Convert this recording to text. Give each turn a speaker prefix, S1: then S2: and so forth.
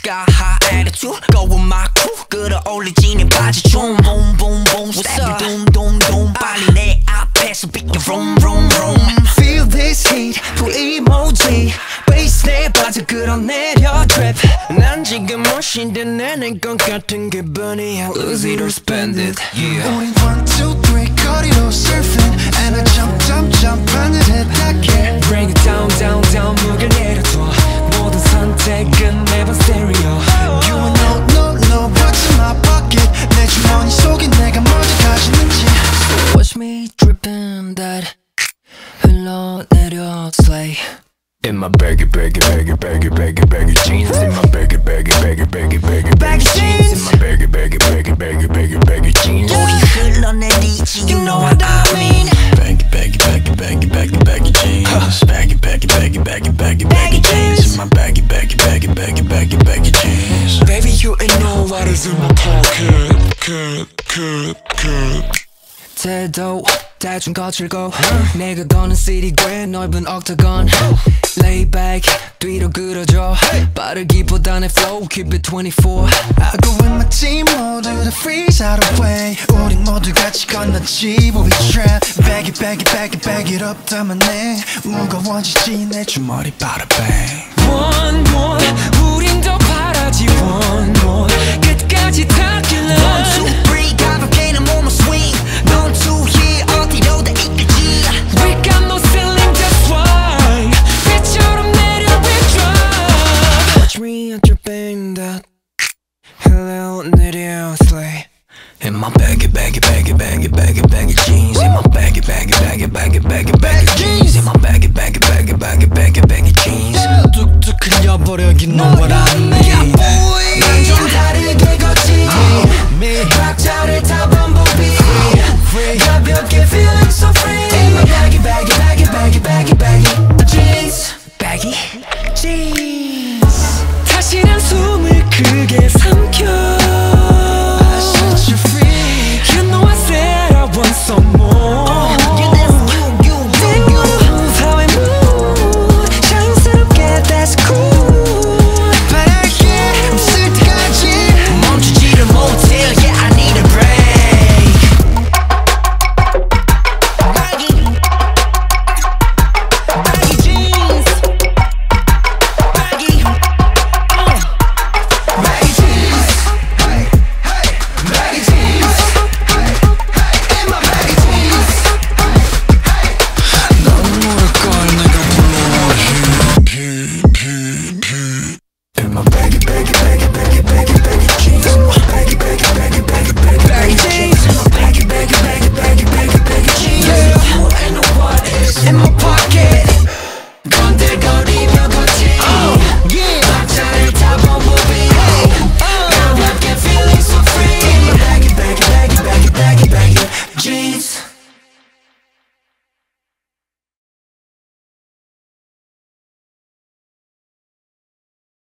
S1: got high attitude. Go with my crew. 끌어올리지는 바지 좀 boom boom boom. Step doom doom doom. 빨리 내 앞에서 비켜 vroom vroom vroom.
S2: Feel this heat full emoji. Bass 내 바지 끌어내려 drip. 난 지금 멋인데 내는 것 같은 기분이야. Lose it or spend it. Yeah. 우린 1, 2, 3 거리로 surfing. And I jump jump jump 하늘에 닿게. Bring it down down down 무게 내려둬. 모든 선택은 매번 stereo. You know no no what's in my pocket. 내 주머니 속에 내가 먼저 가지는지. So watch me dripping that. 흘러내려 slay. In my baggy baggy baggy baggy baggy baggy jeans. In my baggy baggy baggy baggy baggy baggy jeans. In my baggy baggy baggy baggy baggy baggy jeans.
S1: 우리 흘러내리지 you know what I mean.
S3: Baggy baggy baggy baggy baggy baggy jeans. Baggy baggy baggy baggy baggy baggy jeans. In my baggy baggy baggy baggy baggy baggy jeans.
S2: Baby you ain't know what is in my pocket. 태도 대충 거칠고 내가 거는 city 꽤 넓은 octagon. Lay back 뒤로 끌어줘 빠르기보다는 flow keep it 24. I go with my team 모두 다 freeze out of way. 우린 모두 같이 건너지 we trap. Bag it bag it bag it bag it up 담아내. 무거워지지 내 주머니 bada bang. One more 우린 더 바라지 one more 끝까지 닿길래.